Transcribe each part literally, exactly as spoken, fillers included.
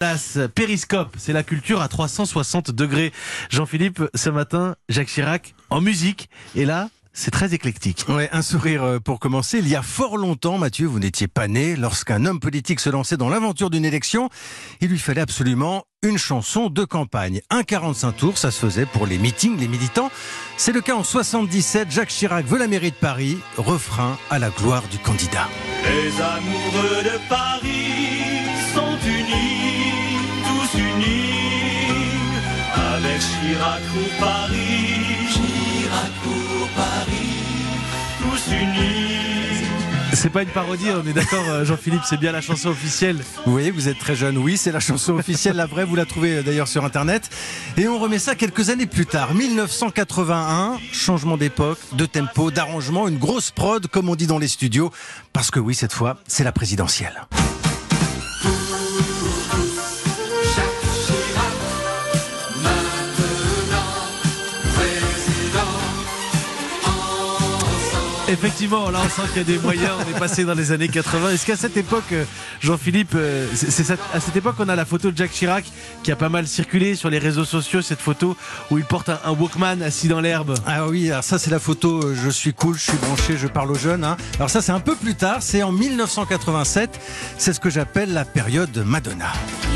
Périscope, c'est la culture à trois cent soixante degrés. Jean-Philippe, ce matin, Jacques Chirac en musique. Et là, c'est très éclectique. Ouais, un sourire pour commencer. Il y a fort longtemps, Mathieu, vous n'étiez pas né. Lorsqu'un homme politique se lançait dans l'aventure d'une élection, il lui fallait absolument une chanson de campagne. Un quarante-cinq tours, ça se faisait pour les meetings, les militants. C'est le cas en soixante-dix-sept. Jacques Chirac veut la mairie de Paris. Refrain à la gloire du candidat. Les amoureux de Paris sont unis, tous unis, avec Chirac pour Paris, Chirac pour Paris, tous unis. C'est pas une parodie, on est d'accord, Jean-Philippe, c'est bien la chanson officielle. Vous voyez, vous êtes très jeune, oui, c'est la chanson officielle, la vraie, vous la trouvez d'ailleurs sur Internet. Et on remet ça quelques années plus tard, mille neuf cent quatre-vingt-un, changement d'époque, de tempo, d'arrangement, une grosse prod, comme on dit dans les studios, parce que oui, cette fois, c'est la présidentielle. Effectivement, là on sent qu'il y a des moyens, on est passé dans les années quatre-vingts. Est-ce qu'à cette époque, Jean-Philippe, c'est, c'est à cette époque qu'on a la photo de Jacques Chirac qui a pas mal circulé sur les réseaux sociaux, cette photo où il porte un, un Walkman assis dans l'herbe? Ah oui, alors ça c'est la photo euh, je suis cool, je suis branché, je parle aux jeunes. Hein. Alors ça c'est un peu plus tard, c'est en mille neuf cent quatre-vingt-sept, c'est ce que j'appelle la période Madonna.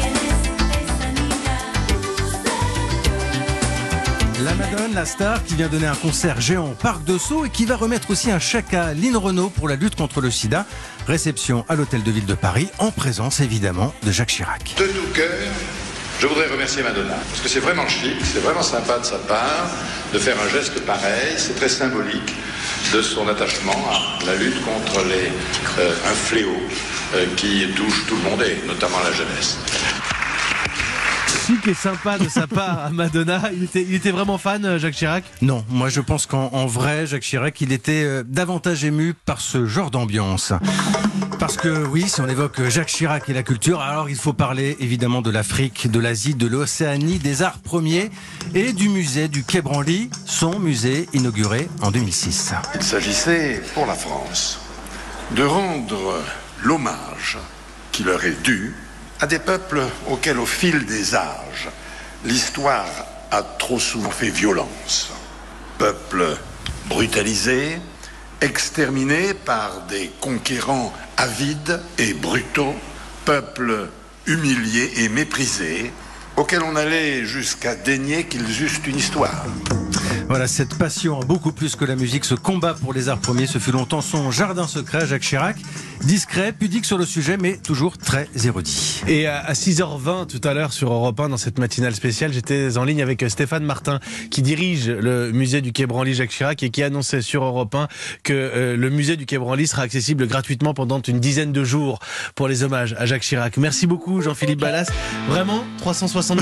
La Madone, la star, qui vient donner un concert géant au Parc de Sceaux et qui va remettre aussi un chèque à Lynn Renault pour la lutte contre le sida. Réception à l'Hôtel de Ville de Paris, en présence évidemment de Jacques Chirac. De tout cœur, je voudrais remercier Madonna, parce que c'est vraiment chic, c'est vraiment sympa de sa part de faire un geste pareil, c'est très symbolique de son attachement à la lutte contre les, euh, un fléau euh, qui touche tout le monde et notamment la jeunesse. Chic et sympa de sa part à Madonna. Il était, il était vraiment fan, Jacques Chirac? Non, moi je pense qu'en en vrai, Jacques Chirac, il était euh, davantage ému par ce genre d'ambiance. Parce que oui, si on évoque Jacques Chirac et la culture, alors il faut parler évidemment de l'Afrique, de l'Asie, de l'Océanie, des arts premiers et du musée du Quai Branly, son musée inauguré en deux mille six. Il s'agissait pour la France de rendre l'hommage qui leur est dû à des peuples auxquels, au fil des âges, l'histoire a trop souvent fait violence. Peuples brutalisés, exterminés par des conquérants avides et brutaux, peuples humiliés et méprisés, auxquels on allait jusqu'à dénier qu'ils eussent une histoire. Voilà, cette passion, beaucoup plus que la musique, ce combat pour les arts premiers, ce fut longtemps son jardin secret, Jacques Chirac. Discret, pudique sur le sujet, mais toujours très érudit. Et à six heures vingt tout à l'heure sur Europe un, dans cette matinale spéciale, j'étais en ligne avec Stéphane Martin, qui dirige le musée du Quai Branly Jacques Chirac et qui annonçait sur Europe un que euh, le musée du Quai Branly sera accessible gratuitement pendant une dizaine de jours pour les hommages à Jacques Chirac. Merci beaucoup Jean-Philippe Ballas. Vraiment, trois cent soixante